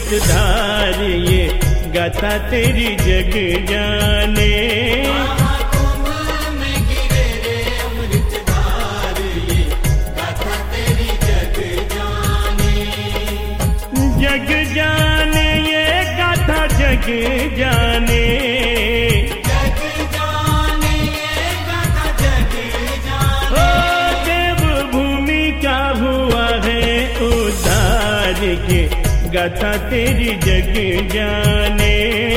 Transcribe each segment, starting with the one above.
अमृतधार ये गाथा तेरी जग जाने। जग जाने ये गाथा जग जाने, जग जाने ये गाथा जग जाने। ओ देव भूमि का हुआ है उद्धार के गाथा तेरी जग जाने।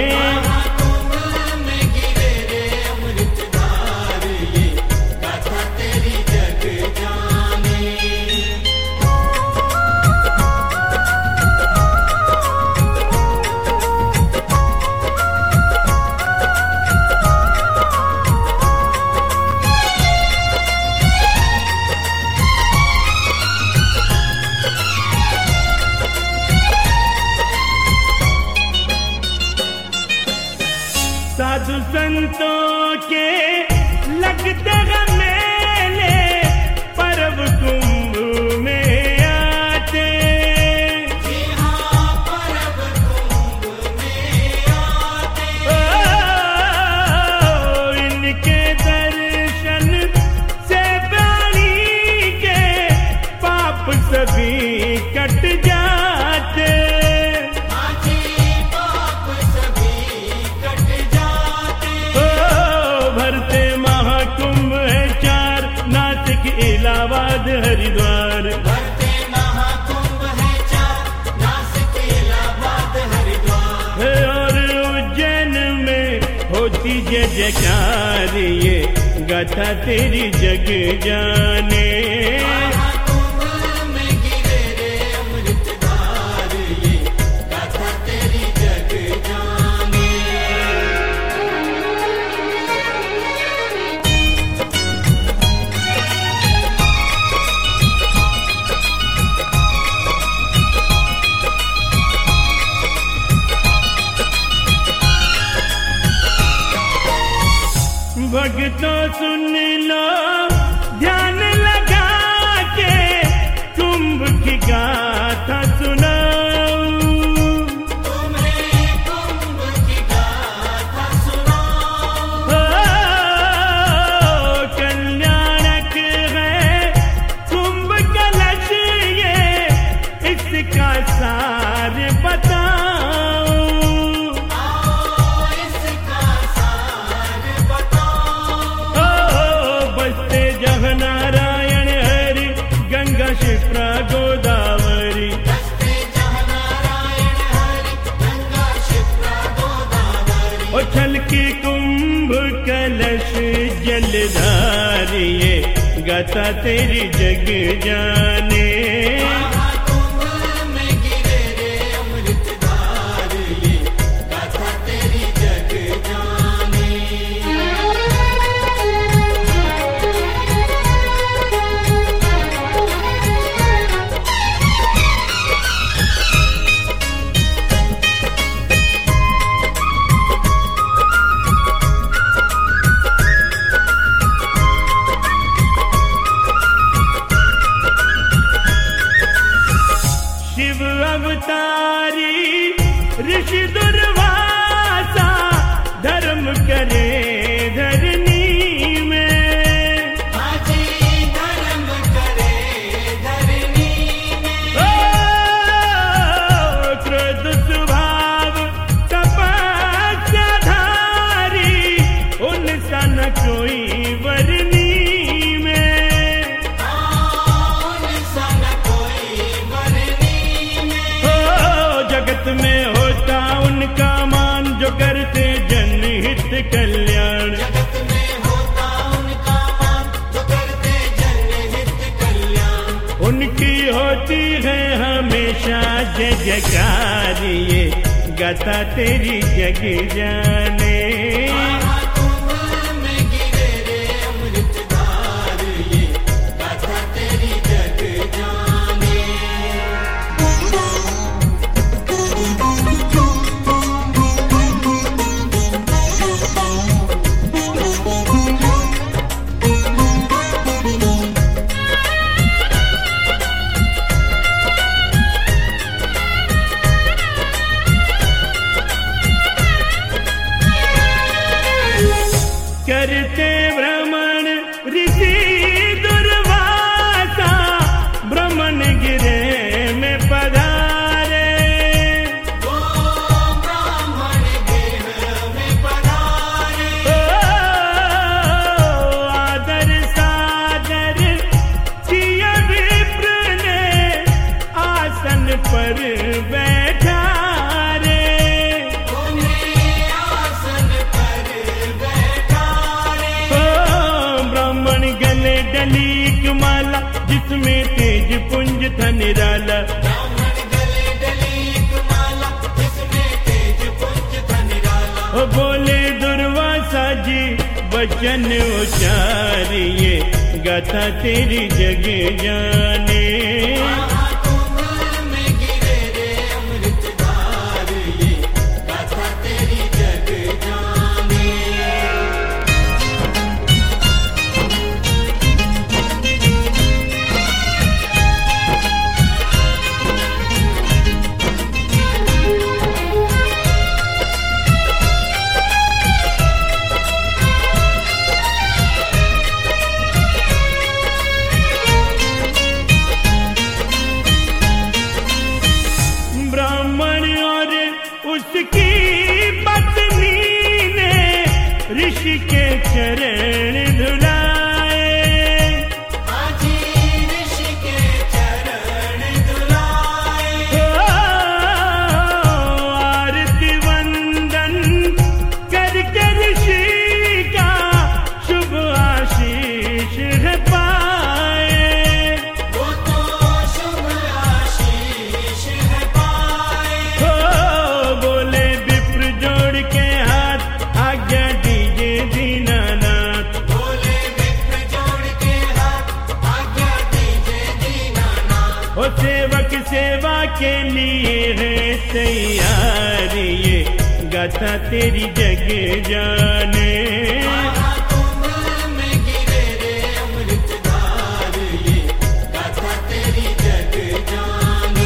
साधु संतों के लगते हैं मेले, पर्व कुंभ में आते। जी हाँ, पर्व कुंभ में आते। ओ इनके दर्शन से प्राणी के पाप सभी कट जाते। इलाहाबाद हरिद्वार भरते महाकुंभ है चार, नासिक इलाहाबाद हरिद्वार। और उज्जैन में होती जय जयकार ये गाथा तेरी जग जाने। महाकुंभ में गिरे रे अमृतधार ये गाथा तेरी जग जाने। भक्तों सुन लो ध्यान लगा के, कुंभ की गाथा सुनाऊं। तुम्हें कुंभ की गाथा सुनाऊं। कल्याणक है कुंभ कलश ये, इसका सार बताऊं। नारायण हरि गंगा शिप्रा गोदावरी, नारायण हरि गंगा शिप्रा गोदावरी। और छलकी कुंभ कलश जलधार ये गाथा तेरी जग जाने। महाकुंभ में गिरे रे अमृतधार ये गाथा तेरी जग जाने। शिव अवतारी ऋषि दुर्वासा, धर्म करे धरनी में। हाजी धर्म करे धरनी में। ओ क्रोध स्वभाव तपस्या धारी, उनका न कोई वरनी में। उनसा न कोई वरनी में। जगत में होता उनका मान, जो करते जनहित कल्याण। जगत में होता उनका मान, जो करते जनहित कल्याण। उनकी होती है हमेशा जय जयकार ये गाथा तेरी जग जाने। महाकुंभ में गिरे रे अमृतधार ये गाथा तेरी जग जाने। करते भ्रमण ऋषि दुर्वासा भ्रमण गिरे में पधारे। ओ ब्राह्मण गिर में पधारे। आदर सादर किया विप्र ने आसन पर बैठा रे। उन्हें आसन पर बैठा रे। ब्राह्मण गले डली एक माला जिसमें तेज पुंज था निराला। ब्राह्मण गले डली एक माला जिसमें तेज पुंज था निराला। ओ बोले दुर्वासा जी वचन उचारिए गाथा तेरी जग जाने। महाकुंभ में गिरे रे अमृतधार ये गाथा तेरी जग जाने। ब्राह्मण और उसकी पत्नी ने ऋषि के चरण धुलाए। आजी ऋषि के चरण धुलाए। आरती वंदन करके ऋषि का शुभ आशीष है पाए। वो तो शुभ आशीष है पाए। बोले विप्र जोड़ के हाथ आज्ञा दीजिए दीनानाथ। बोले विप्र जोड़ के हाथ आज्ञा दीजिए दीनानाथ। ओ सेवक सेवा के लिए है तैयार ये गाथा तेरी जग जाने। महाकुंभ में गिरे रे अमृतधार ये गाथा तेरी जग जाने।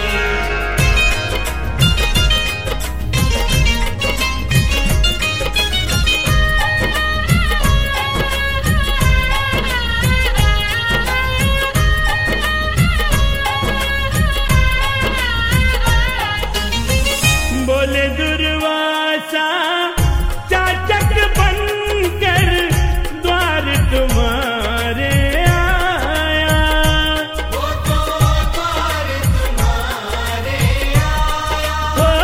बोले दुर्वासा चाचक बनकर द्वार तुम्हारे आया। वो तो द्वार तुम्हारे आया।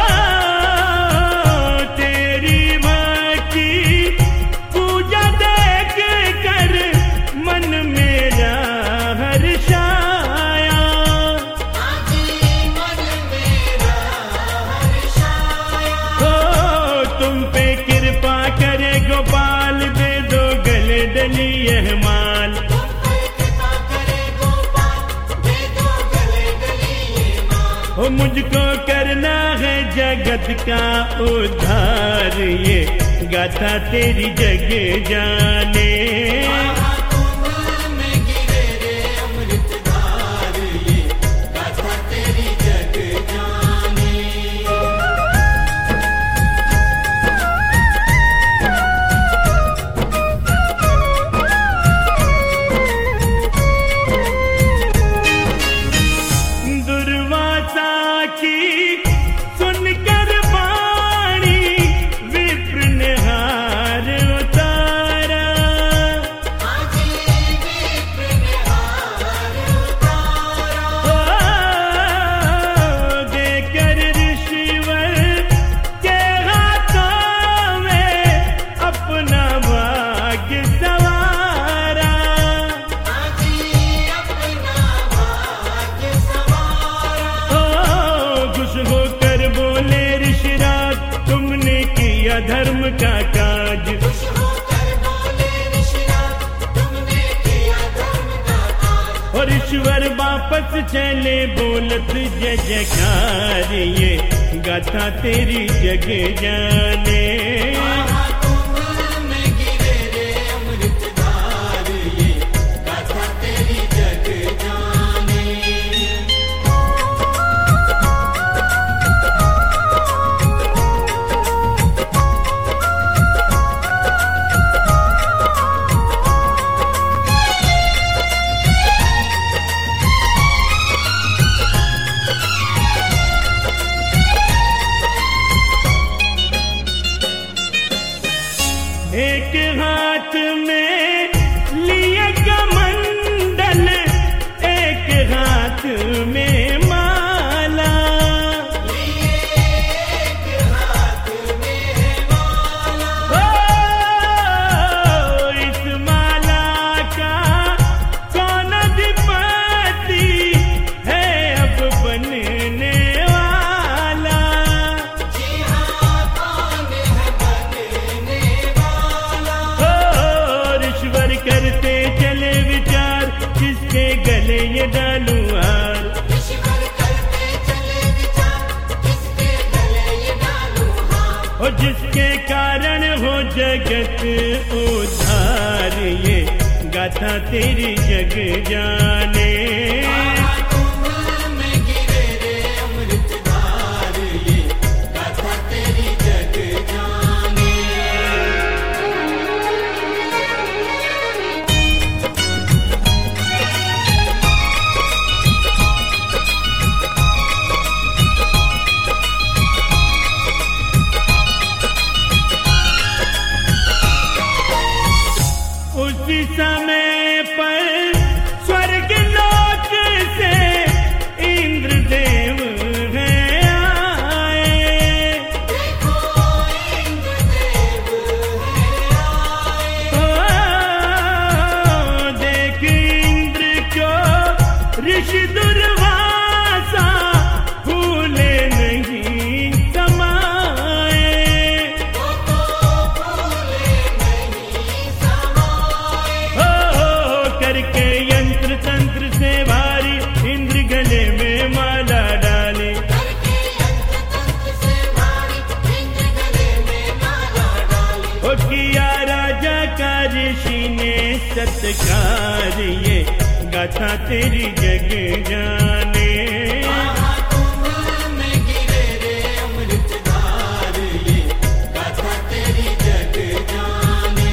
ओ तेरी भक्ति पूजा देख कर मन मेरा हर्षाया। आजी मन मेरा हर्षाया। ओ तुम पे कृपा करे गोपाल दे दो गले डली यह माल। तुम पर कृपा करे गोपाल दे दो गले डली ये माल। ओ मुझको करना है जगत का उद्धार ये गाथा तेरी जग जाने। महाकुंभ में गिरे रे अमृतधार ये गाथा तेरी जग जाने। दुर्वासा की सुनकर वाणी विप्र ने हार उतारा। आजी विप्र ने हार उतारा। ओ देकर ऋषिवर के हाथों में अपना भाग्य सवारा। आजी अपना भाग्य सवारा। ओ खुश होकर बोले ऋषिराज तुमने किया धर्म का काज। खुश होकर बोले ऋषिराज तुमने किया धर्म का काज। और ईश्वर वापस चले बोलत जय जयकार ये गाथा तेरी जग जाने। महाकुंभ में गिरे रे अमृतधार ये गाथा तेरी जग जाने। एक हाथ में लिया कमंडल, एक हाथ में माला। एक हाथ में माला। ओ इस माला का कौन अधिपति है अब बनने वाला? जी हाँ, कौन है बनने वाला? और ईश्वर करते चले विचार, किसके गले ये डालूं हार। ईश्वर करते चले विचार, किसके गले ये डालूं हार। और जिसके कारण हो जगत उद्धार, ये गाथा तेरी जग जाने। तुम में गिरे रे अमृतधार, ये गाथा तेरी जग जाने। उसी समय पर स्वर्ग लोक से इंद्रदेव हैं आए। देखो इंद्रदेव है आए। ओ देख इंद्र को ऋषि दुर्वासा भूले नहीं समाए। वो तो भूले नहीं समाए। करके यंत्र तंत्र से भारी, इंद्र गले में माला डाले। करके यंत्र तंत्र से भारी, इंद्र गले में माला डाली। ओ किया राजा का ऋषि ने सत्कार, ये गाथा तेरी जग जाने। तुम में गिरे रे अमृतधार, ये गाथा तेरी जग जाने।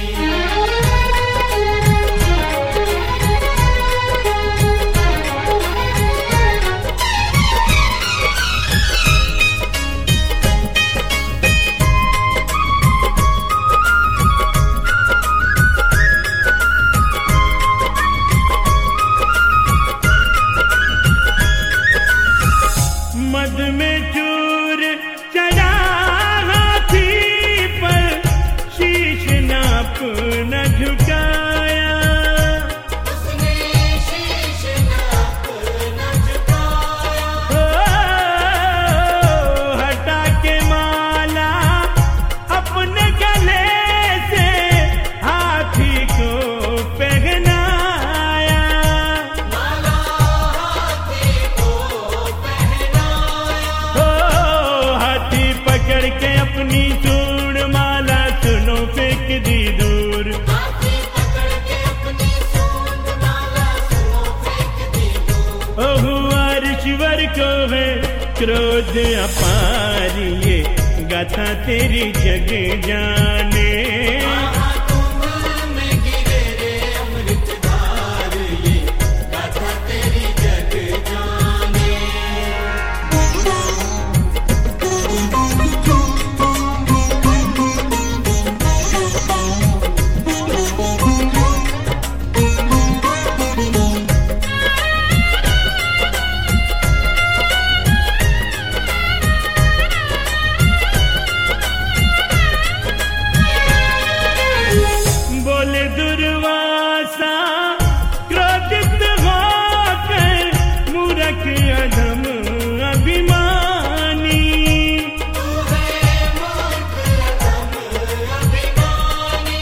मद में चूर चढ़ा हाथी पर, शीश नाप न झुकाया। उसने शीश नाप न झुकाया। ओ हटा के माला अपने गले से हाथी को पहनाया। माला हाथी को पहनाया। ओ हाथी पकड़ के अपनी सूंड माला सुनो फेंक दी दूर। हाथी पकड़ के अपनी सूंड माला सुनो फेंक दी दूर। ओ हुआ ऋषिवर को है क्रोध अपार, ये गाथा तेरी जग जाने। तुम में गिरे रे अमृतधार, ये गाथा तेरी जग जाने। बोले दुर्वासा क्रोधित होकर, मूर्ख अधम अभिमानी। तू है मूर्ख अधम अभिमानी।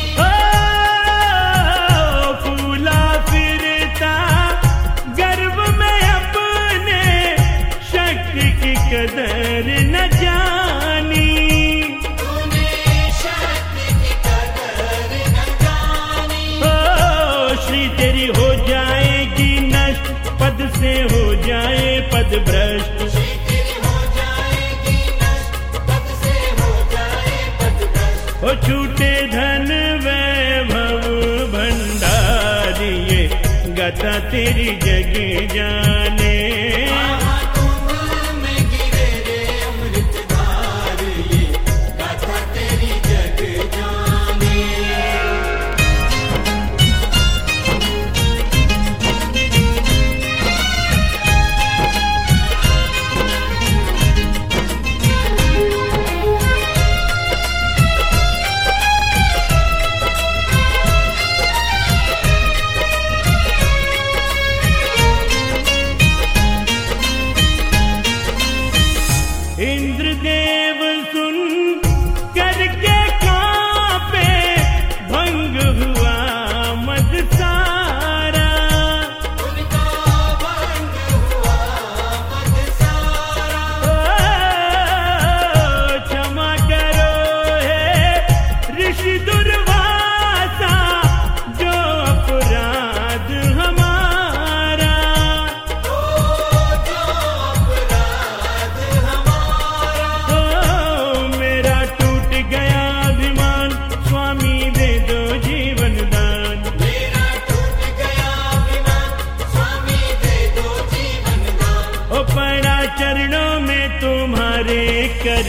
ओ फूला फिरता गर्व में अपने, शक्ति की कदर न जानी। तूने शक्ति की कदर न जानी। ओ श्री तेरी हो जाएगी नष्ट, पद से हो जाए पद भ्रष्ट। श्री तेरी हो जाएगी नष्ट, पद से हो जाए पद भ्रष्ट। ओ छूटे धन वैभव भंडार, ये गाथा तेरी जग जाने। तुम में गिरे रे अमृतधार, ये गाथा तेरी जग जाने।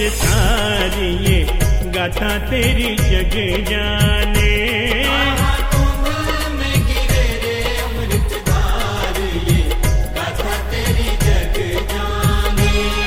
सारी ये गाथा तेरी जग जाने। तुम में गिरे रे अमृतधार ये गाथा तेरी जग जाने।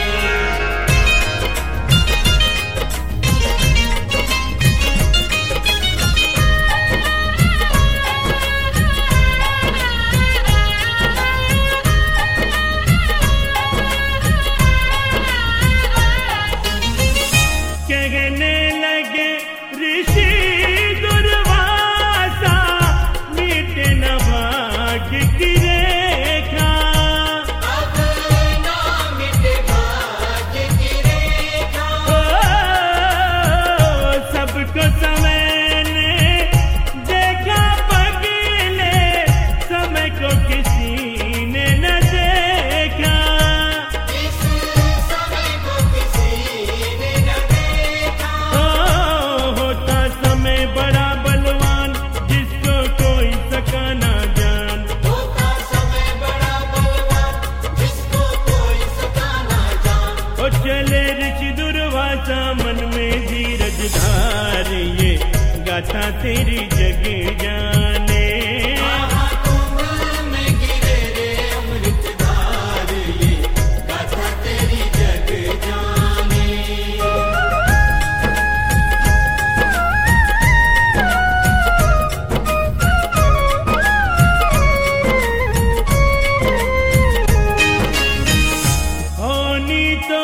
कहने लगे ऋषि दुर्वासा मीट न भाग्य की रेखा। अब ना मिटे भाग्य की रेखा। सबको समय ने देखा पगले समय को किसी ने न देखा। इस समय को किसी ने न देखा। होता समय बड़ा बलवान जिसको कोई सका ना जान। होता समय बड़ा बलवान जिसको कोई सका ना जान। ओ चले ऋषि दुर्वासा मन में धीरज धार ये गाथा तेरी जग जाने। तुम में गिरे रे अमृतधार ये गाथा तेरी जग जाने। होनी तो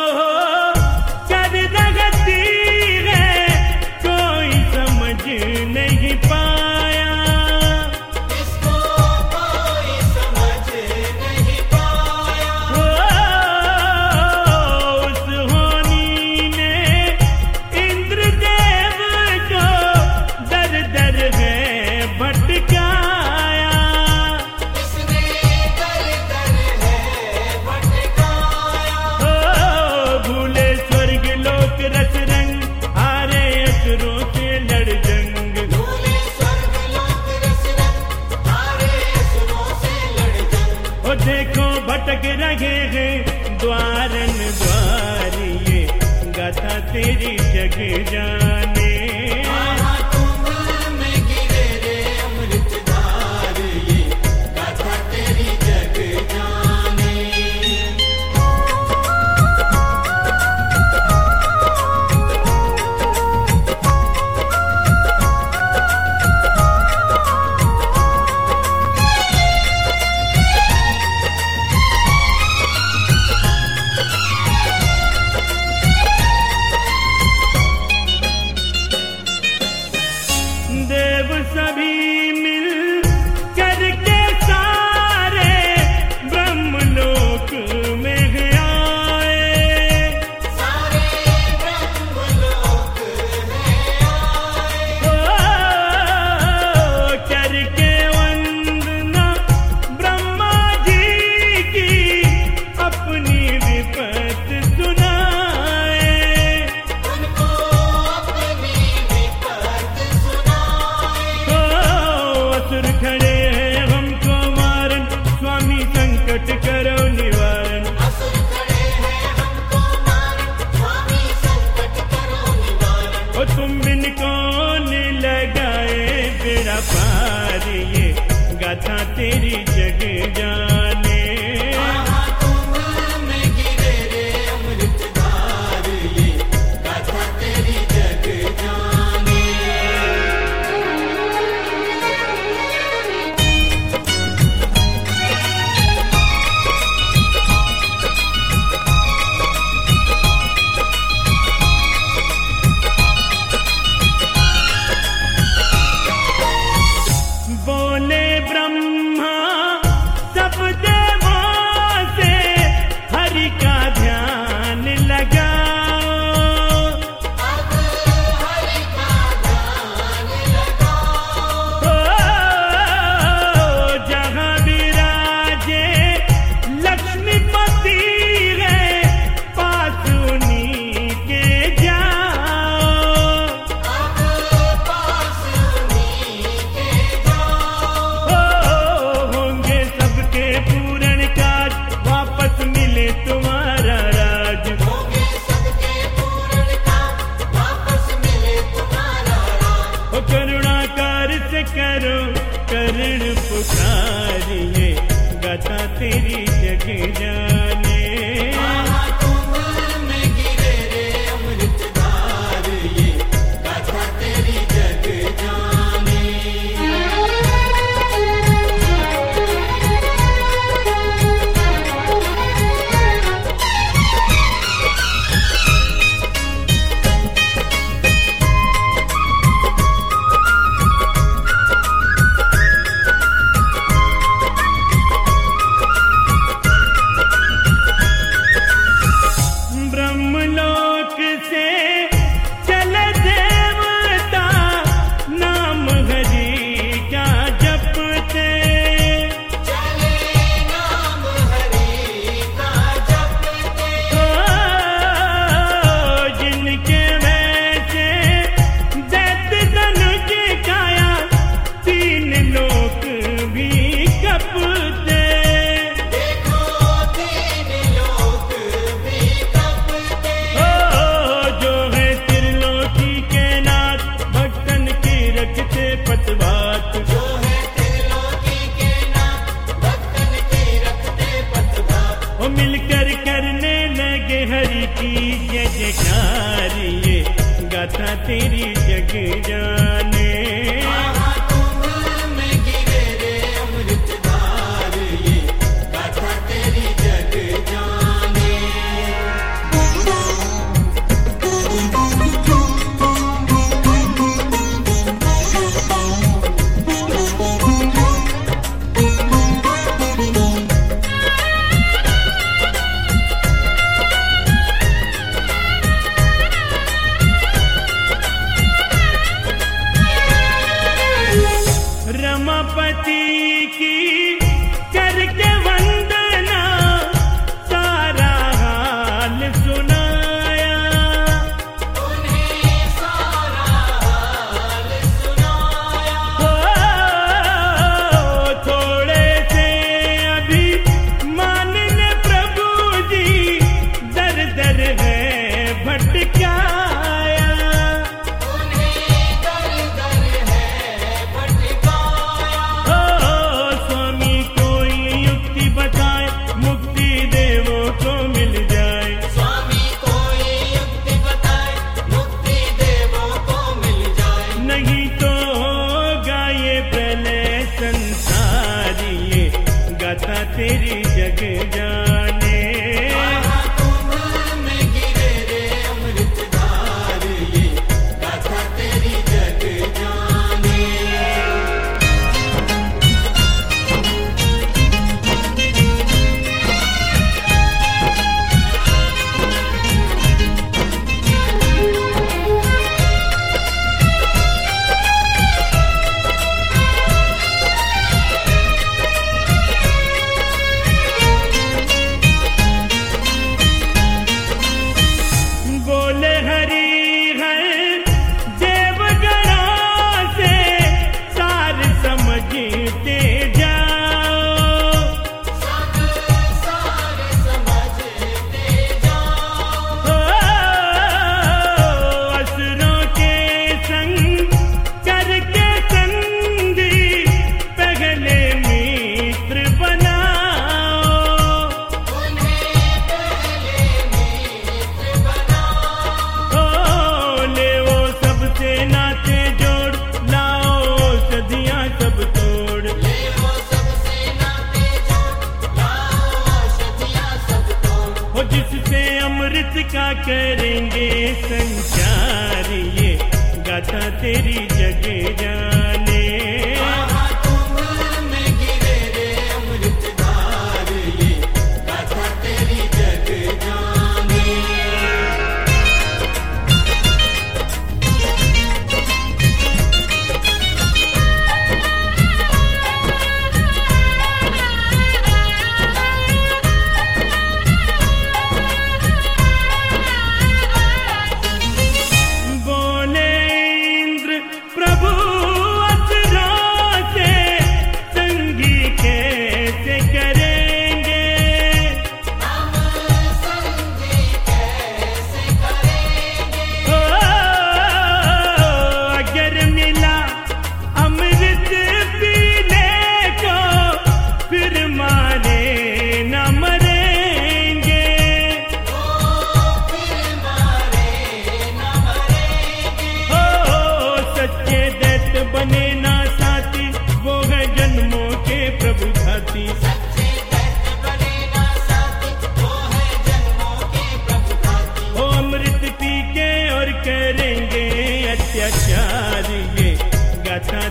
कर दगती है कोई समझ नहीं पाया। इसको कोई समझ नहीं पाया। उस होनी ने इंद्रदेव को दर दर है भटकाया। इसने दर दर है भटकाया। भूले स्वर्ग लोक रस रंग हारे असुरों से लड़ जंग। भूले स्वर्ग लोक रस रंग हारे असुरों से लड़ जंग। ओ देखो भटक रहे हैं द्वारन द्वार ये गाथा तेरी जग जाने। तुम में गिरे रे अमृतधार ये गाथा तेरी जग जाने। देव सभी मिल करके सारे ब्रह्मलोक में आए। सारे ब्रह्मलोक में आए। करके वंदना ब्रह्मा जी की अपनी विपत सुनाए। उनको अपनी विपत सुनाए। असुर खड़े हैं हमको मारन स्वामी संकट करो निवारण। असुर खड़े हैं हमको मारन स्वामी संकट करो निवारण। ओ तुम बिन कौन लगाए बेड़ा पार ये गाथा तेरी जग जाने। तुम में गिरे रे अमृतधार ये गाथा तेरी जग जाने। बोले ब्रह्मा करो करण पुकार, ये गाथा तेरी जग जाने। महाकुंभ में गिरे रे अमृतधार, ये गाथा तेरी जग जाने। ब्रह्मलोक से चले देवता, नाम हरि क्या जपते। चले नाम हरि का जपते, जिनके वैसे दैत्य धनुष काया, तीन लोक भी कपते। देखो तीन लोक भी कपते। जो है त्रिलोकी के नाथ, भक्तन की रखते पतवात। जो है त्रिलोकी के नाथ, भक्तन की रखते पतवार। वो मिलकर करने लगे हरि की जय जयकार, ये गाथा तेरी जग जाने। महाकुंभ में गिरे रे अमृतधार, ये गाथा तेरी जग जाने। रमापति की करके वंदना, सारा हाल सुनाया। उन्हें सारा हाल सुनाया। थोड़े से अभी मान ले प्रभु जी, दर दर है भटकाया। उन्हें दर दर है भटकाया। स्वामी कोई युक्ति बताए, मुक्ति देवों को मिल जाए। स्वामी कोई युक्ति बताए, मुक्ति देवों को मिल जाए। नहीं तो होगा ये प्रलय संसार, ये गाथा तेरी जग जाने। महाकुंभ में गिरे रे अमृतधार, ये गाथा तेरी जग जाने। बोले हरि हर देवगणा से, सार समझते जाओ। सब सारे समझते जाओ। असुरों के संग करके संधि, पहले मित्र बनाओ। उन्हें पहले मित्र बनाओ। ले वो सबसे नाते जोड़, लाओ सदियां सब तोड़। ले वो सबसे नाते जोड़, लाओ औषधियाँ सब तोड़। हो जिससे अमृत का करेंगे संचार, ये गाथा तेरी जग जाने। महाकुंभ में गिरे रे अमृतधार, ये गाथा तेरी जग जाने। बोले इंद्र प्रभु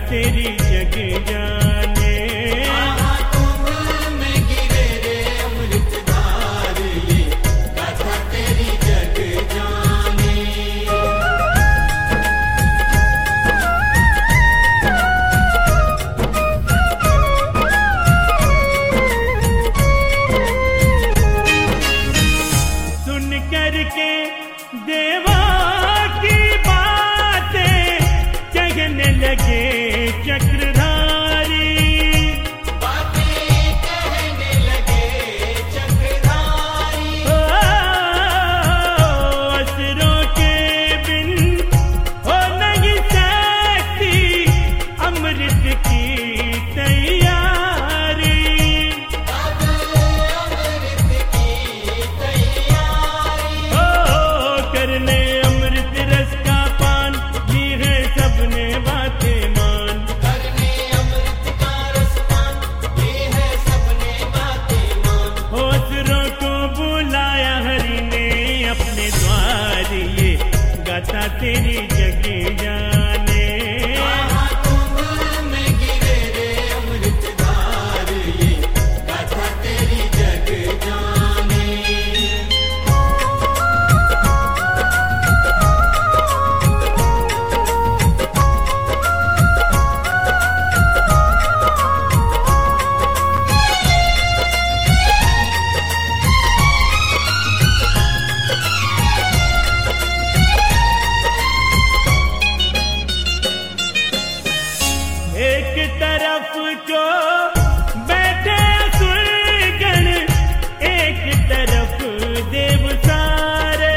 तेरी जग जाने। तुम में गिरे रे अमृतधार, ये गाथा तेरी जग जाने। सुन करके देवा की बातें कहने लगे चक्रधारी। बातें कहने लगे चक्रधारी। असुरों के बिन हो नहीं सकती अमृत की तैयारी। अब अमृत की तैयारी। करने अमृत रस का पान, ली है सबने बातें मान। करने अमृत का रसपान, ये है सबने बातें मान। असुरों को बुलाया हरि ने अपने द्वार, ये गाथा तेरी जग जाने। तुम में गिरे रे अमृतधार, ये गाथा तेरी जग जाने। एक तरफ जो बैठे असुरगण, एक तरफ देव सारे।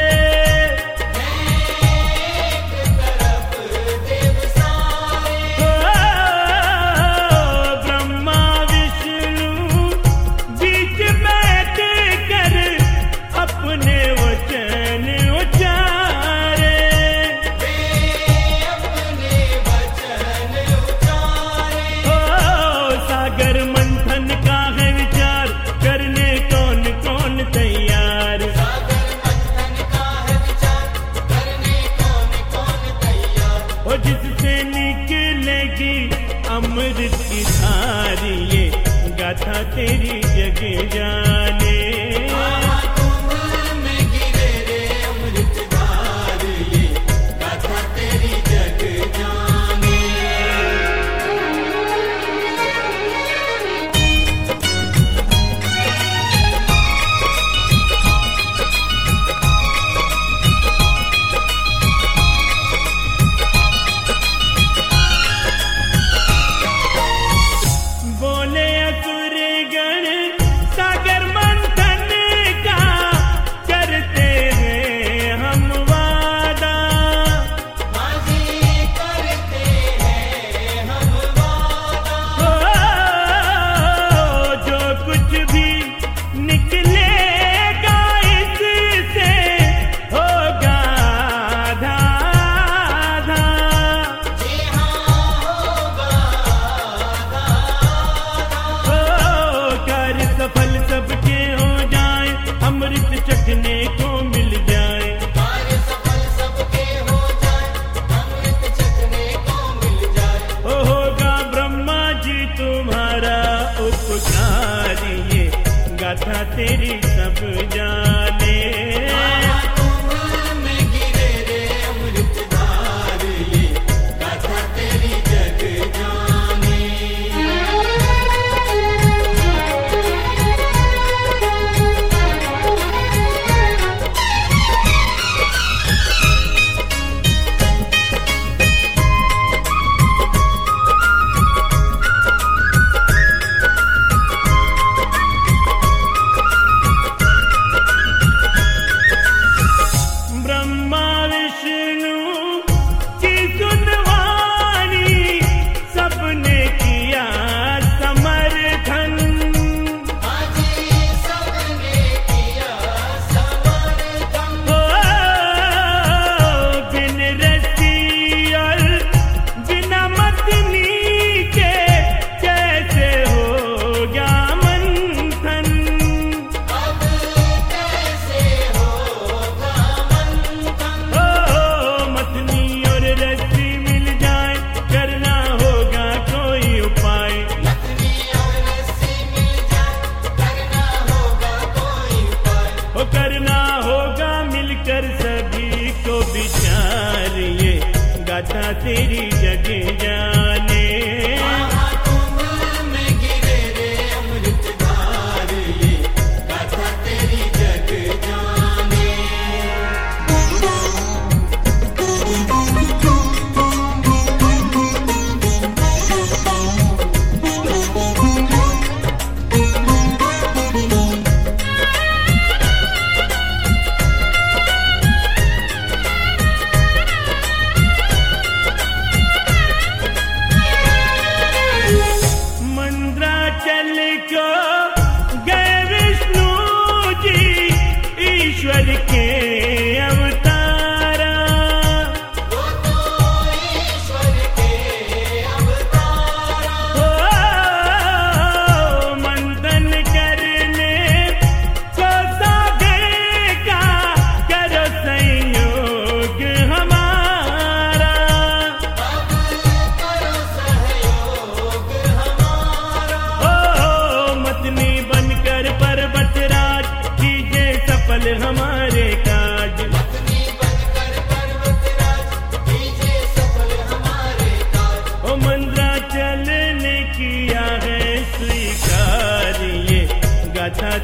एक तरफ देव सारे। ब्रह्मा विष्णु बीच बैठ कर अपने वचन उचारे। वे अपने वचन उचारे। सागर मंथन का है विचार, करने कौन कौन तैयार। सागर मंथन का है विचार, करने कौन कौन तैयार। और जिससे निकलेगी अमृत की धारी, ये गाथा तेरी जग जाने। तुम में गिरे रे अमृतधार, ये गाथा तेरी जग जाने। बोले असुर गण सागर मंथन का करते हैं हम वादा। माझी करते हैं हम वादा। जो कुछ भी निकलेगा इससे होगा आधा आधा। जी हाँ होगा आधा आधा। कार्य सफल सबके हो जाए, अमृत चखने को मिल जाए। कार्य सफल सबके हो जाए, अमृत चखने को मिल जाए। होगा ब्रह्मा जी तुम्हारा उपकार, ये गाथा तेरी सब जाने। तुम में गिरे रे अमृतधार, ये गाथा तेरी जग जाने।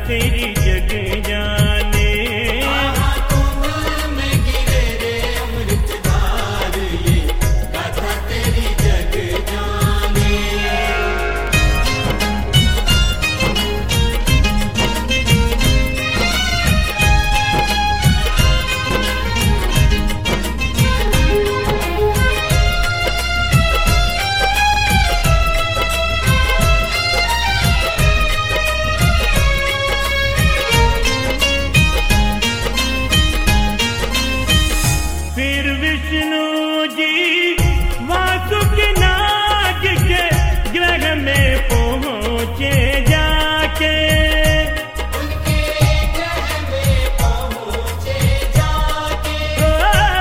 तेरी जग जाने। महाकुंभ में गिरे रे अमृतधार, ये गाथा तेरी जग जाने। फिर विष्णु जी वासुकी नाग के ग्रह में पहुंचे जाके। उनके ग्रह में पहुंचे जाके। ओ,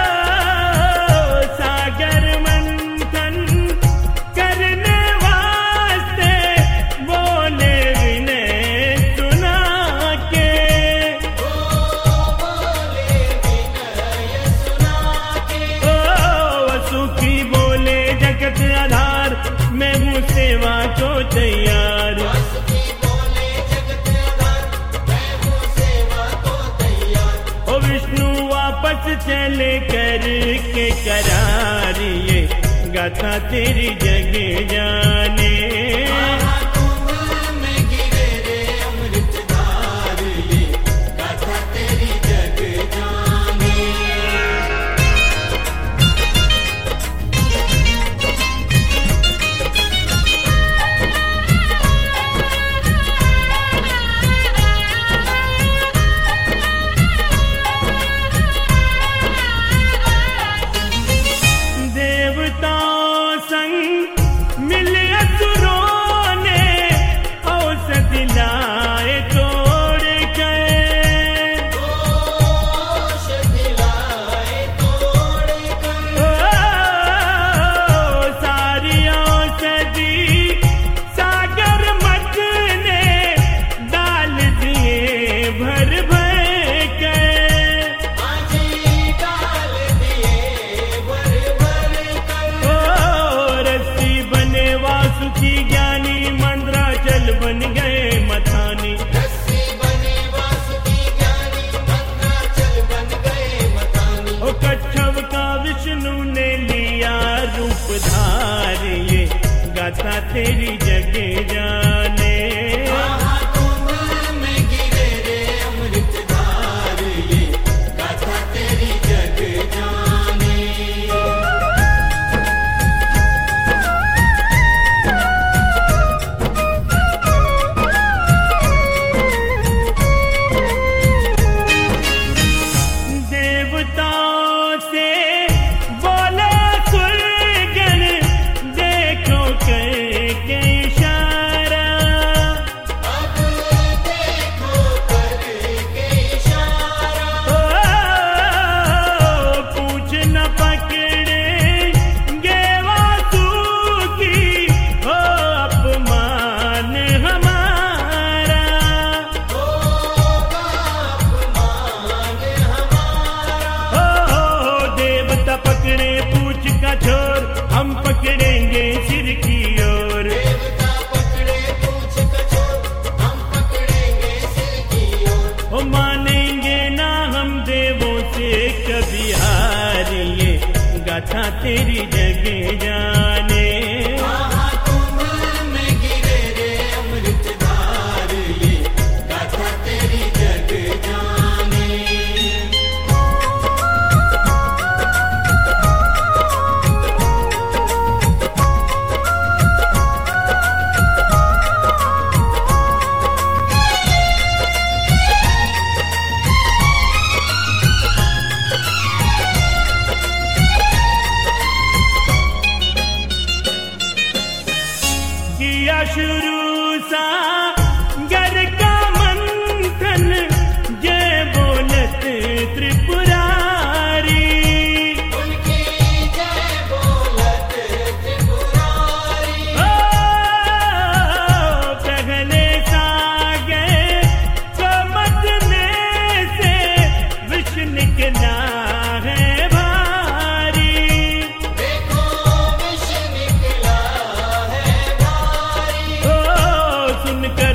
सागर मंथन करने वास्ते बोले विनय सुना के। बोले विनय सुना के। ओ वसुकी बोले जगत आधार, मैं हूँ सेवा को तैयार। वासुकी बोले जगत आधार, मैं हूँ सेवा को तैयार। ओ विष्णु वापस चले कर के करार, ये गाथा तेरी जग जाने। महाकुंभ में गिरे रे अमृतधार, ये गाथा तेरी जग जाने। देवताओं संग मिले असुरों ने औषधि लाए तोड़ के। औषधि लाए तोड़ कर। ओ, सारी औषधि सागर मत ने डाल दिए भर भर के। आजी डाल दिए भर भर कर। ओ रस्सी बने वासुकी ज्ञानी, मंद्राचल बन गए मथानी। रस्सी बने वासुकी ज्ञानी, मंद्राचल बन गए मतानी। ओ कच्छप का विष्णु ने लिया रूप धार, ये गाथा तेरी जग जाने। महाकुंभ में गिरे रे अमृतधार, ये गाथा तेरी जग जाने। देवताओं से बोले सुरगण, देखो करके इशारा। अब देखो करके इशारा। ओ, पूछ न पकड़ेंगे वासुकी, हो अपमान हमारा। होगा अपमान हमारा। ओ देवता पकड़े पूछ का छोर, हम पकड़ेंगे सिर की ओर। देवता पकड़े पूछ कछोर, हम पकड़ेंगे सिर की ओर। ओ मानेंगे ना हम देवों से कभी हार, ये गाथा तेरी जग जाने। महाकुंभ में गिरे रे अमृतधार, ये गाथा तेरी जग जाने। किया शुरू सा गर का मंथन, जय बोलत त्रिपुरारी। उनकी जय बोलत त्रिपुरारी। ओ, पहले सागर चमक में से विष निकला है भारी। देखो विष निकला है भारी। ओ सुनकर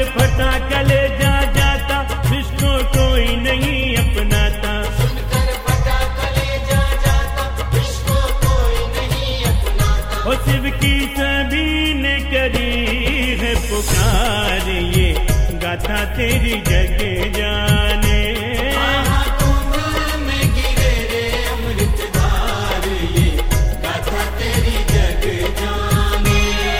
शिव की सभी ने करी है पुकार, ये गाथा तेरी जग जाने। महाकुंभ में गिरे रे अमृतधार, ये गाथा तेरी जग जाने।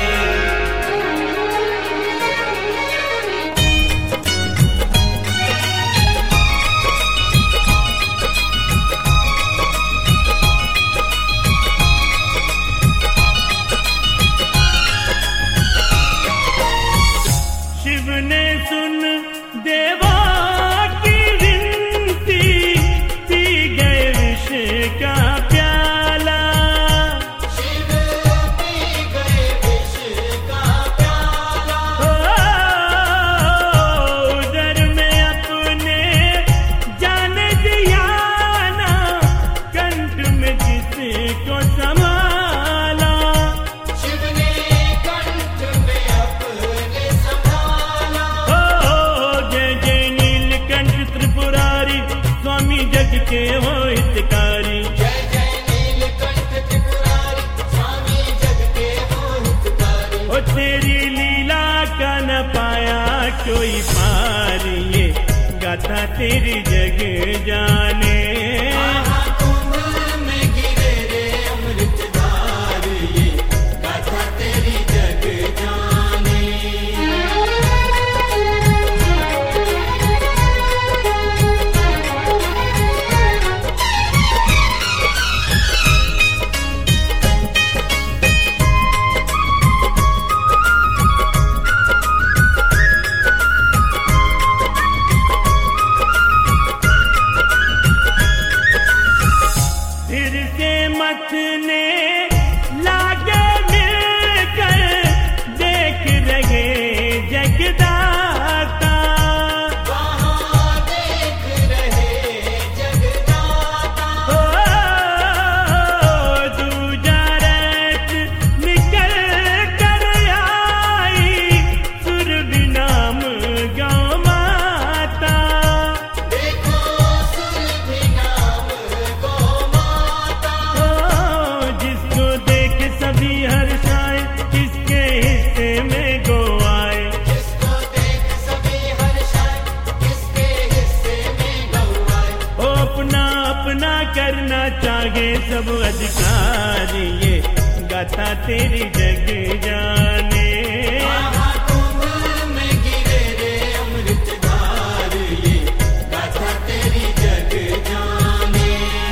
शिव ने सुन देवा की विनती, पी गए विष का प्याला। शिव पी गए विष का प्याला। उदर में अपने जान दिया ना, कंठ में जिसको संभाला। शिव ने कंठ में अपने संभाला। जय जय नीलकंठ त्रिपुरारी, स्वामी जग के हो हितकारी। जय जय नीलकंठ त्रिपुरारी, स्वामी जग के हो हितकारी। ओ तेरी लीला का न पाया कोई पार, ये गाथा तेरी जग जाने। महाकुंभ में गिरे रे अमृतधार, ये गाथा तेरी जग जाने। फिर से मथने लागे मिलकर, देख रहे जगदाता। वहाँ देख रहे जगदाता। दूजा रथ निकल कर आई, सुरभि नाम गौ माता। देखो सुरभि नाम गौ माता। जिसको देख सभी हर्षाए, किसके हिस्से में गो आए। जिसको देख सभी हर्षाए, किसके हिस्से में गौ आए। ओ अपना अपना करना चाहे सब अधिकार, ये गाथा तेरी जग जाने। महाकुंभ में गिरे रे अमृतधार, ये गाथा तेरी जग जाने।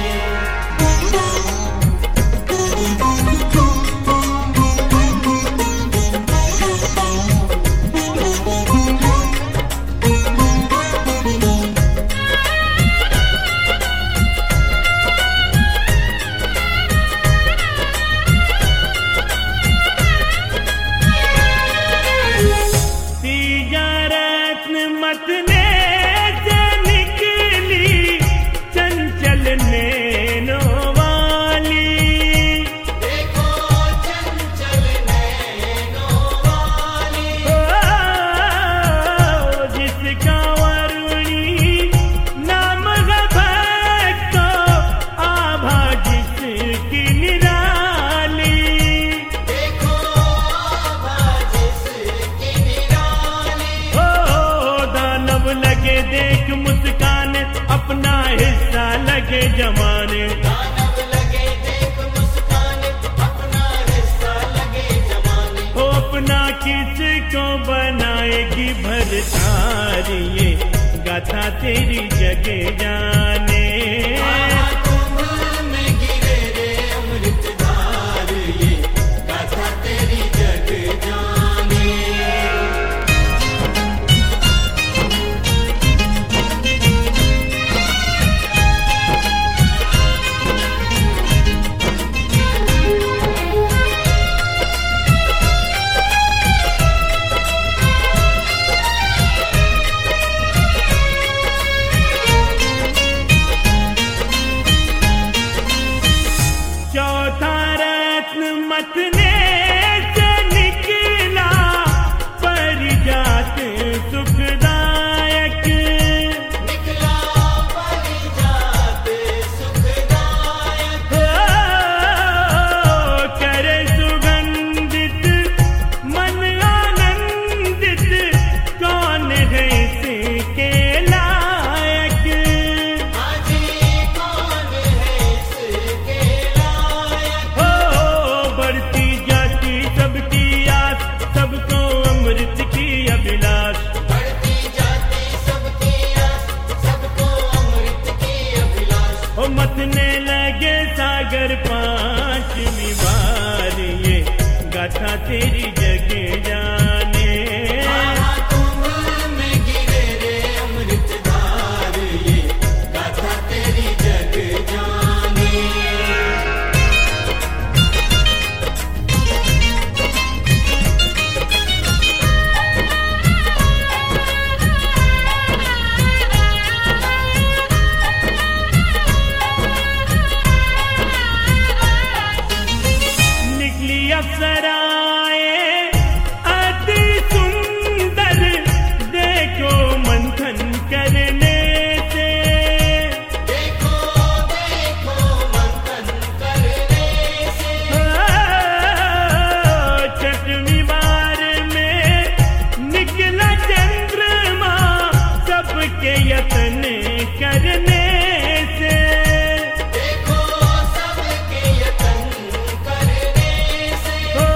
तीजा रत्न मतने से निकली, चंचल नैनो वाली। देखो चंचल नैनों वाली। जिसका वरुणी नाम है भक्तो, आभा जिसकी निराली। देखो आभा जिसकी निराली। दानव लगे देख मुस्कान, अपना हिस्सा लगे जमाने। दानव लगे देख मुस्कान, अपना हिस्सा लगे जमाने। अपना किसको बनाएगी भरतार, ये गाथा तेरी जग जाने। महाकुंभ में गिरे रे अमृतधार, ये गाथा तेरी जग जाने। तेरी जग जाने। तुम में गिरे रे अमृतधार ये गाथा तेरी जग जाने। निकली अप्सराएं अति सुंदर, देखो मंथन करने से। देखो देखो मंथन करने से। छठवीं बार में निकला चंद्रमा, सबके यत्न करने से। देखो सबके यत्न करने से।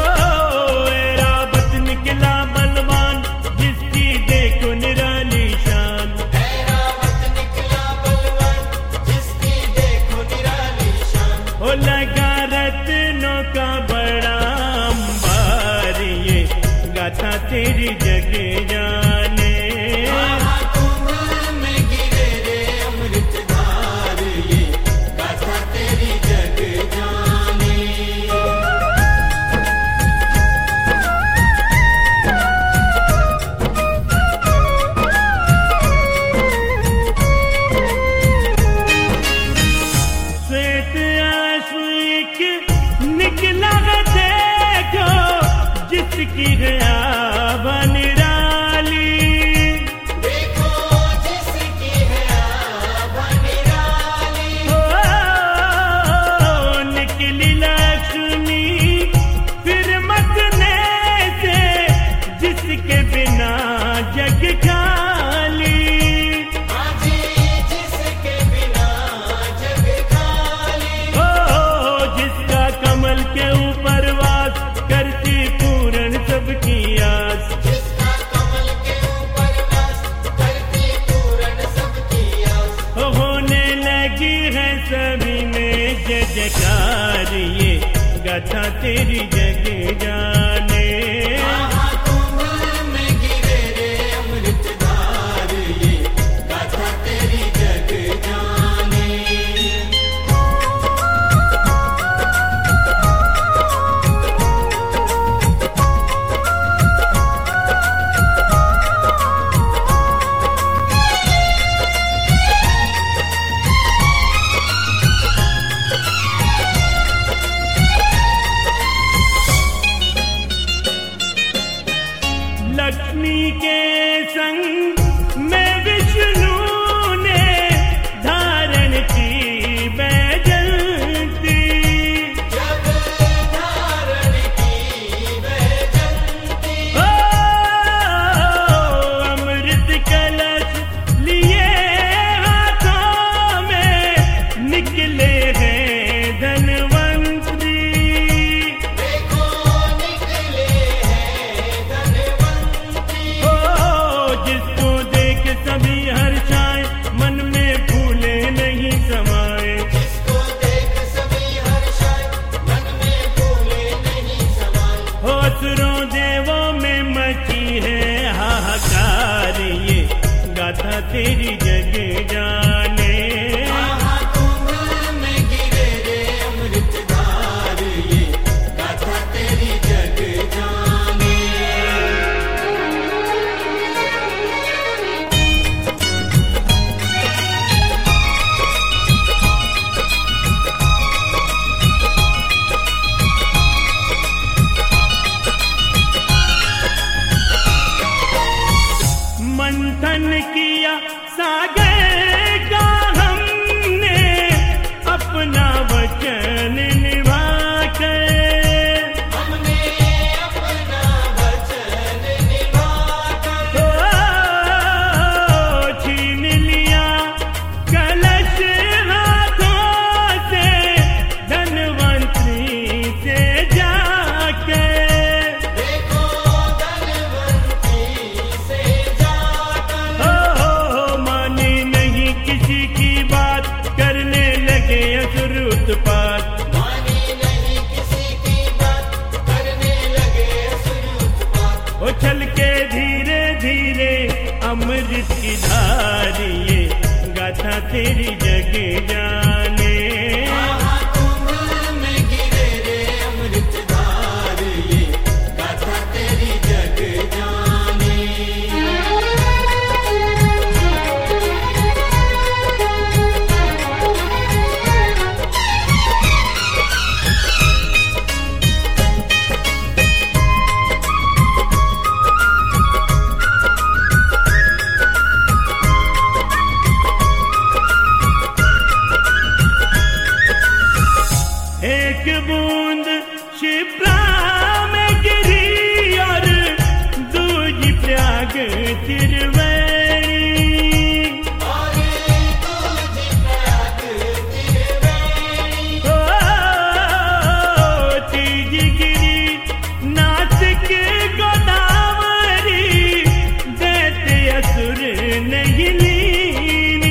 ऐरावत निकला बलवान, जिसकी देखो निराली शान। ऐरावत निकला बलवान, जिसकी देखो निराली शान। ओ लगा रत्नों का बड़ा अंबार, ये गाथा तेरी जग जाने। तुम में गिरे रे अमृतधार ये गाथा तेरी जग जाने। श्वेत अश्विक निकला है देखो, जिसकी गया निराली। देखो जिसकी है आभा निराली। निकली लक्ष्मी फिर मथने से, जिसके बिना जग खाली। आजी जिसके बिना जग खाली। जिसका कमल के ऊपर वास, करती पूर्ण सबकी आस। जिसका कमल के ऊपर वास, करती पूर्ण सबकी आस। होने लगी है सभी में जय जयकार, ये गाथा तेरी जग जाने। तुम में गिरे रे अमृतधार ये गाथा तेरी जग जाने। लक्ष्मी के संग में विष्णु ने धारण की बैजंती। जब धारण की बैजंती। अमृत कलश लिए हाथों में, निकले हैं धनवंतरी। देखो निकले हैं धनवंती। जिसको देख सभी हर्षाए, मन में फूले नहीं समाए। जिसको देख सभी हर्षाए, मन में फूले नहीं समाए। असुरों देवों में मची है हाहाकार, ये गाथा तेरी जग जाने। तुम में गिरे रे अमृतधार ये गाथा तेरी जग जाने। मंथन किया सागर का हमने, अपना वचन निभा कर। हमने अपना वचन निभाकर। छीन लिया कलश हाथों से, धनवंतरी से जाकर। देखो धनवंती से जाकर। मानी अमृत की धार ये गाथा तेरी जग जाने। महाकुंभ में गिरे रे अमृत धार ये गाथा तेरी जग जाने। एक बूंद शिप्रा में गिरी और दूजी प्रयाग त्रिवेणी। ओ तीजी गिरी नासिक गोदावरी दैत्य असुर नहीं लीनी।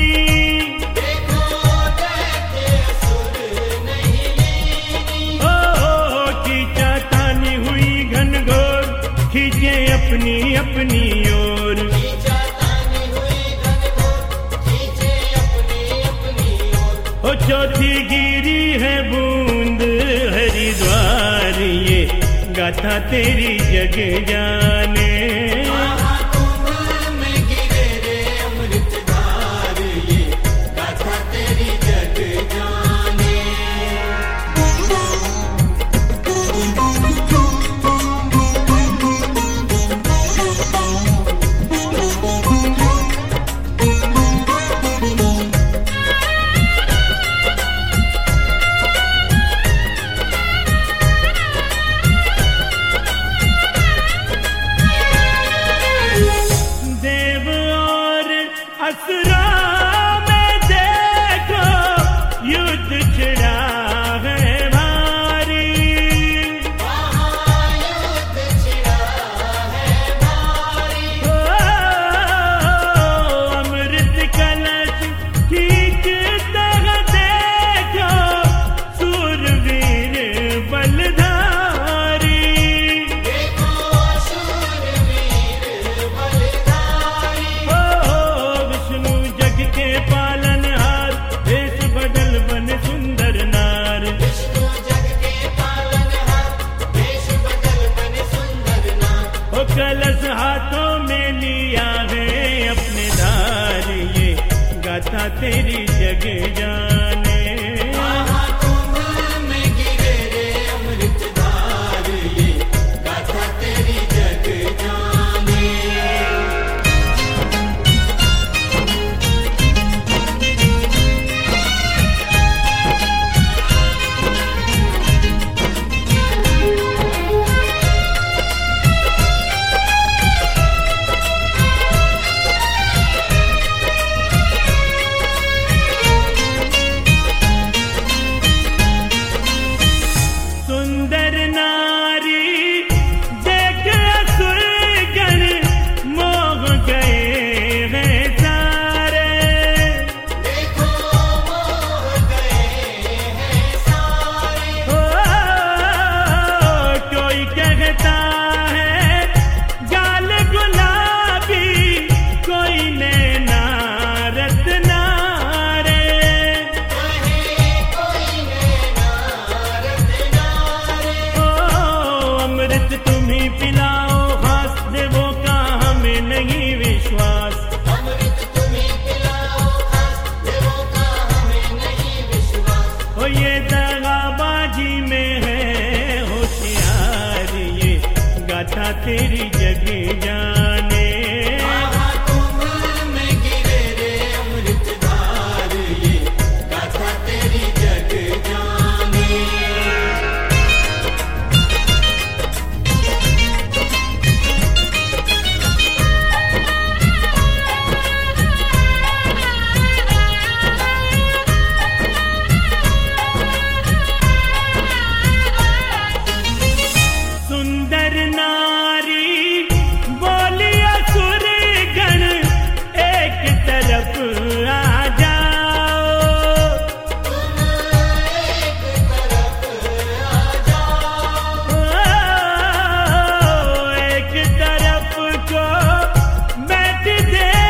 खींचे अपनी अपनी ओर, ओ चौथी गिरी है बूंद हरिद्वार ये गाथा तेरी जग जाने। महाकुंभ में गिरे रे अमृत धार ये गाथा तेरी जग जाने। देव और असुरों में देखो युद्ध छिड़ा है भारी। ओ अमृत कलश खींचता देखो सूरवीर बलधारी। विष्णु जग के पालनहार देश बदल बन सुंदर नार। ओ कलश हाथों में लिया है अपने धार ये गाथा तेरी जग जाने। महाकुंभ में गिरे रे अमृत धार ये गाथा तेरी जग जाने। सुंदर नारी देख असुर गण मोह गए हैं सारे। ओ कोई कहता है गाल गुलाबी, कोई नैना रत्नारे। ओ अमृत तुम ही पिलाओ खास देवों का हमें नहीं विश्वास। ओ ये दगाबाजी में है होशियार ये गाथा तेरी जग जाने। महाकुंभ में गिरे रे अमृत धार ये गाथा तेरी जग जाने। सुंदर नारी बैठ दे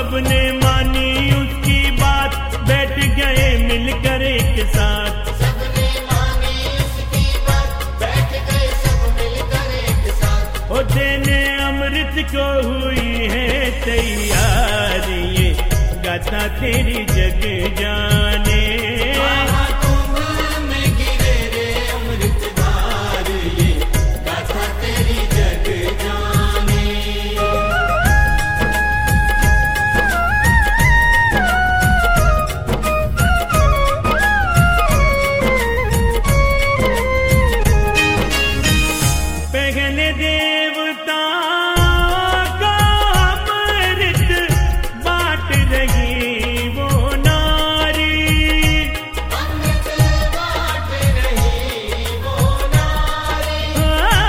सबने मानी उसकी बात, बैठ गए मिलकर एक साथ। सबने मानी उसकी बात, बैठ गए सब मिलकर एक साथ। ओ देने अमृत को हुई है तैयार, ये गाथा तेरी जग जाने। महाकुंभ में गिरे रे अमृतधार, ये गाथा तेरी जग जाने। पहले देवता का अमृत बांट रही वो नारी, अमृत बांट रही वो नारी।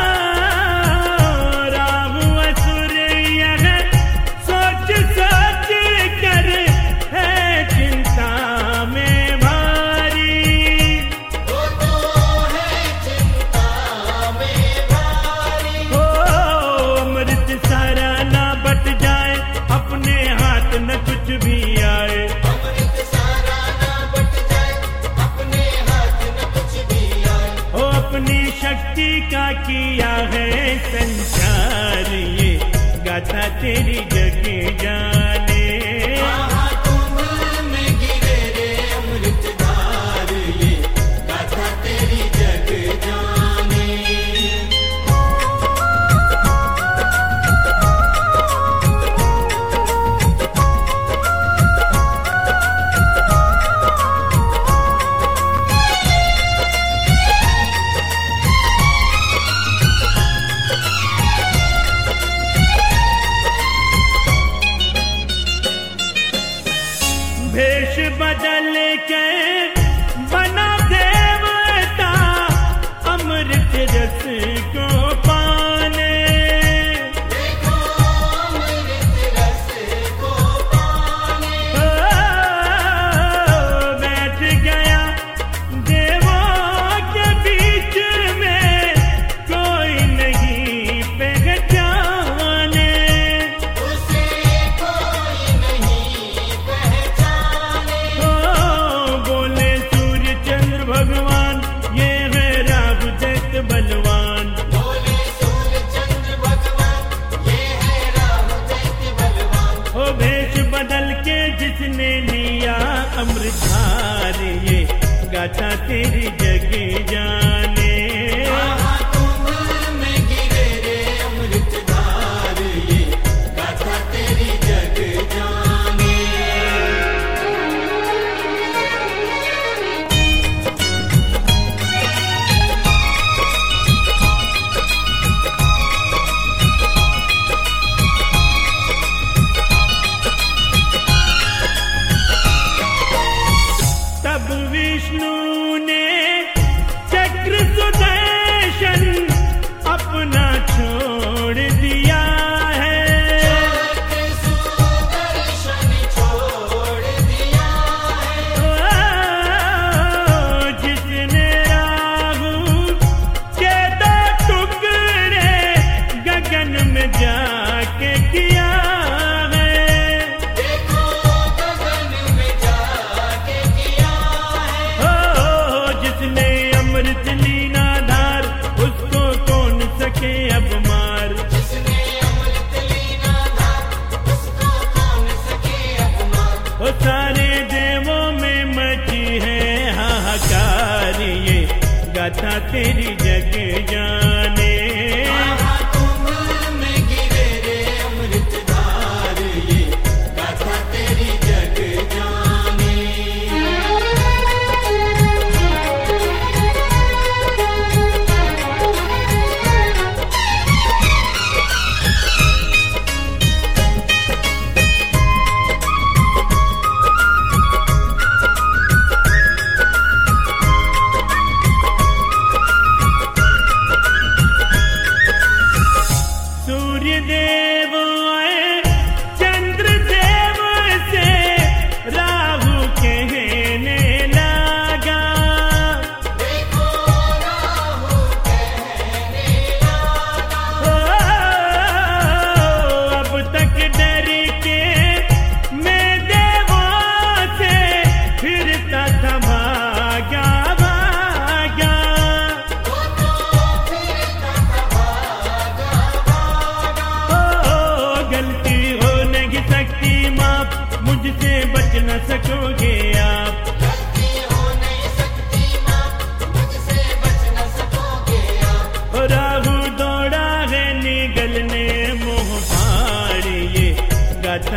राहु असुर यह सोच सोच कर है चिंता में भारी। वो तो है चिंता में भारी। ओ अमृत सारा ना बट जाए, अपने हाथ न कुछ भी आए। अमृत सारा ना बट जाए, अपने हाथ न कुछ भी आए। ओ अपनी शक्ति का किया है संचार, ये गाथा तेरी जग जाने। महाकुंभ में गिरे रे अमृतधार, ये गाथा तेरी जग जाने। भेष बदल के बना देवता, अमृत रस को पाने। देखो अमृत रस को पाने। ओ, बैठ गया देवों के बीच में, कोई नहीं पहचाने। उसे कोई नहीं पहचाने। ओ, बोले सूर्य चंद्र भगवान, ये है राहु दैत्य बलवान। बोले सूर्य चंद्र भगवान, ये है राहु दैत्य बलवान। ओ भेष बदल के जिसने लिया अमृतधार, ये गाथा तेरी जग जाने। महाकुंभ में गिरे रे अमृतधार, ये गाथा तेरी जग जाने। तब विष्णु ने चक्र सुदर्शन अपना छोड़ दिया है। चक्र सुदर्शन छोड़ दिया है। ओ, जिसने राहु के दो टुकड़े गगन में जाके किया है। देखो गगन में जाके किया है। ओ, जिसने अमृत लीना धार, उसको कौन सके अब मार। जिसने अमृत लीना धार, उसको कौन सके अब मार। ओ सारे देवों में मची है हाहाकार, ये गाथा तेरी जग जाने। महाकुंभ में गिरे रे अमृतधार, ये गाथा तेरी जग जाने।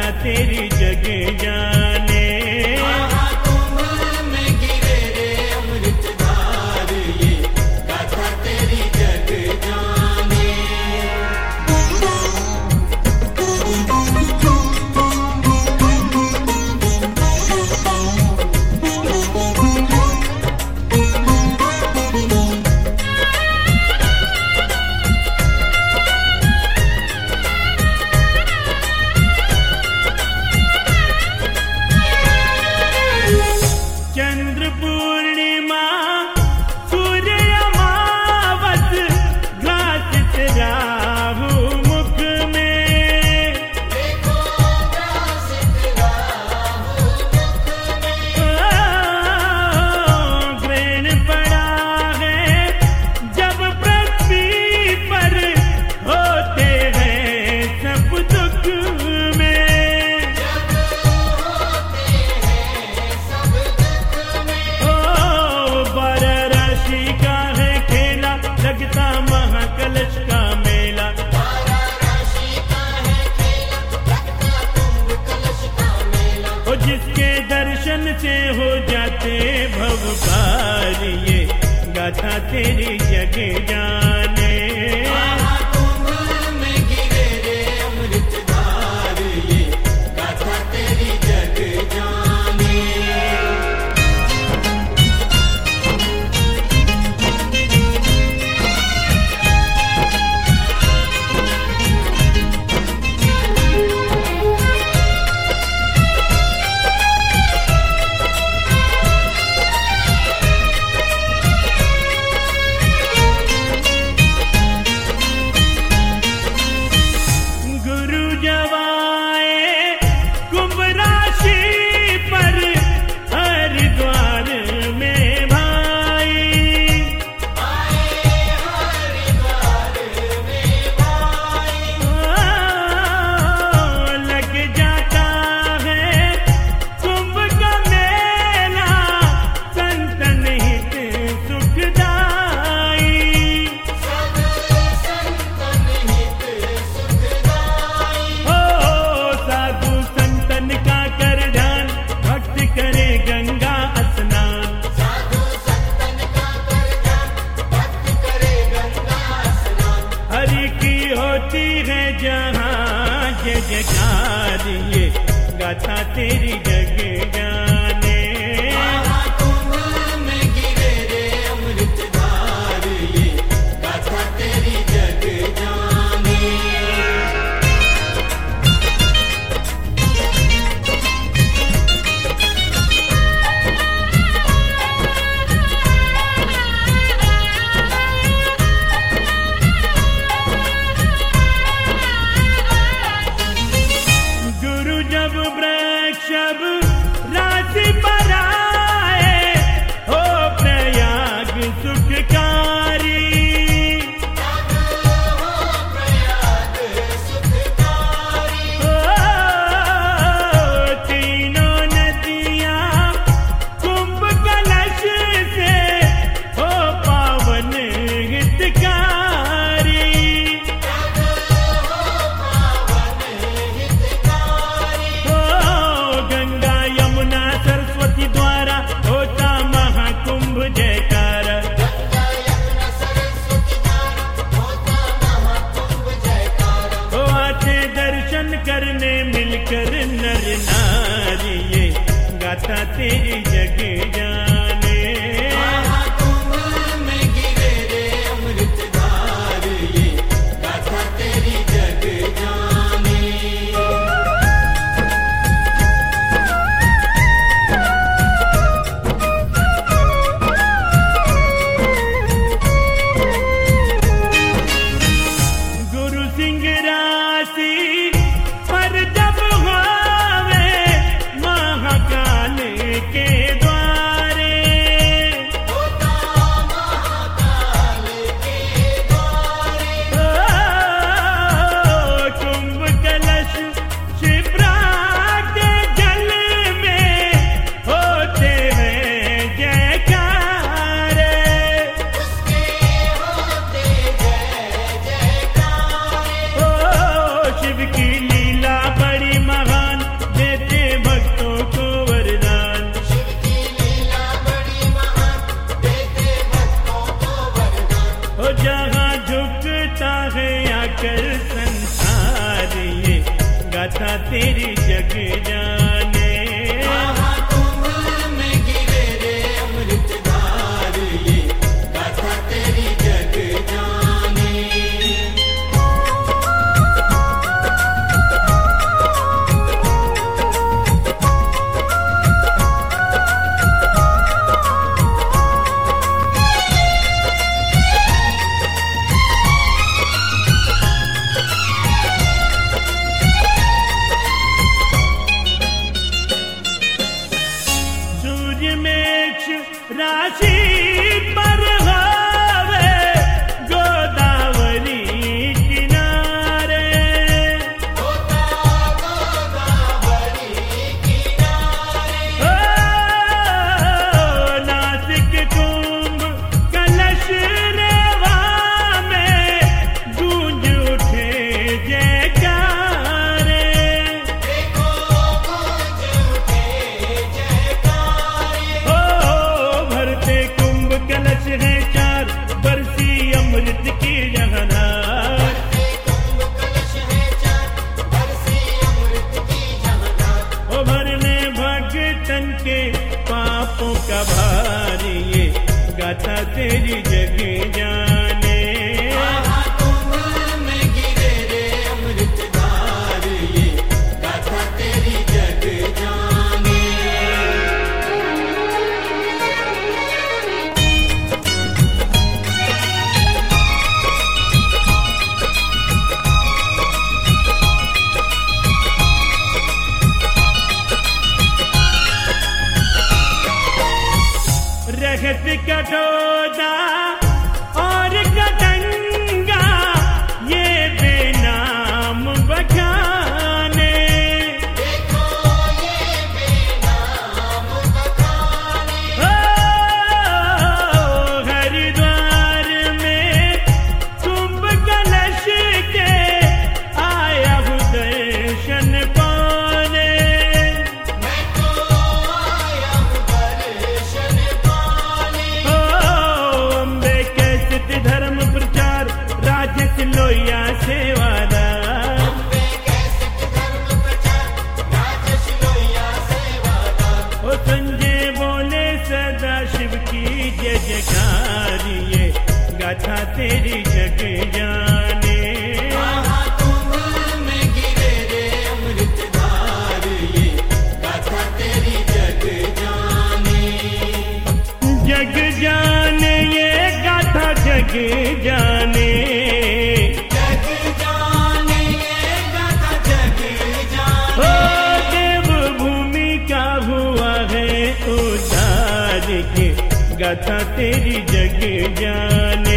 गाथा तेरी जग जाने। महाकुंभ में गिरे रे अमृतधार, ये गाथा तेरी जग जाने। चंद्र पूर्णिमा सूर्य अमावस घासित राहु मुख में। देखो ग्रासित राहु मुख में, ग्रहण पड़ा है जब पृथ्वी पर होते हैं सब दुख में। जब होते हैं सब दुख में। ओ 12 राशि का है खेला, लगता महाकलश का मेला। 12 राशि का है खेला, लगता कुंभ कलश का मेला। ओ जिसके दर्शन से हो जाते भव पार, ये गाथा तेरी जग जाने। महाकुंभ में गिरे रे अमृतधार, ये गाथा तेरी जग जाने। गुरु जवाए कुंभ राशि पर हरिद्वार में भाई। आए हरिद्वार में भाई, लग जाता है कुंभ का मेला, संतन हित सुखदाई। सब संतन हित सुखदाई। हो साधु संतन का कर ध्यान, भक्त करे गंगा स्नान। साधु संतन का कर ध्यान, भक्त करे गंगा स्नान। हरि की होती है जहाँ जय जयकार, ये गाथा तेरी जग जाने। महाकुंभ में गिरे रे अमृतधार, ये गाथा तेरी जग जाने। गुरु जब वृक्षभ राशि पर आए, हो प्रयाग सुखकारी। प्रयाग सुखकारी। तीनों नदियाँ कुंभ कलश से हो पावन हितकारी। हो गंगा यमुना सरस्वती द्वारा होता महाकुंभ जयकारा। गंगा यमुना सरस्वती द्वारा होता महाकुंभ जयकारा। हो आते दर्शन करने मिलकर नर नारी, ये गाथा तेरी जग जाने। महाकुंभ में गिरे रे अमृतधार, ये गाथा तेरी जग जाने। गुरु सिंह राशि पर जब होवे महाकाल के के पापों का भार ये गाथा तेरी जग जाने। महाकुंभ में गिरे रे अमृतधार ये गाथा तेरी जग जाने। रहत कटोदा और कटंगा ये बेनाम बखाने। देखो ये बेनाम बखाने। हरिद्वार में कुंभ कलश के आया हूँ दर्शन पाने। मैं तो आया हूँ दर्शन पाने। अम्बे के सिद्ध धर्म प्रचार राजस लोहिया सेवादार। अम्बे कैसे धर्म प्रचार राजस लोहिया सेवादार। ओ संजय बोले सदा शिव की जय जयकार ये गाथा तेरी जग जाने। महाकुंभ में गिरे रे अमृतधार ये गाथा तेरी जग जाने। जग जाने ये गाथा जग जाने। जग जाने ये गाथा जग ओ जाने। देव भूमि का हुआ है उद्धार के गाथा तेरी जग जाने।